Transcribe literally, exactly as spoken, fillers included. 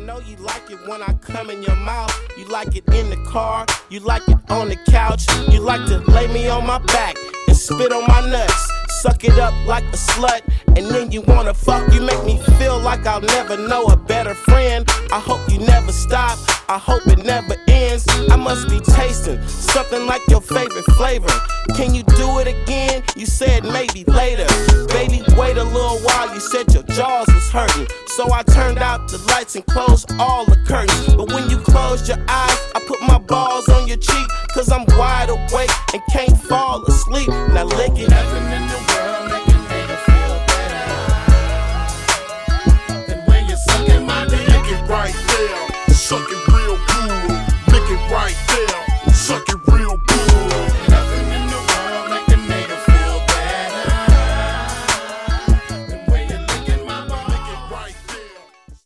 know you like it when I come in your mouth. You like it in the car, you like it on the couch. You like to lay me on my back and spit on my nuts. Suck it up like a slut, and then you wanna fuck. You make me feel like I'll never know a better friend. I hope you never stop, I hope it never ends. I must be tasting something like your favorite flavor. Can you do it again? You said maybe later. Baby, wait a little while, you said your jaws was hurting. So I turned out the lights and closed all the curtains. But when you closed your eyes, I put my balls on your cheek. Cause I'm wide awake and can't fall asleep. Now lick it.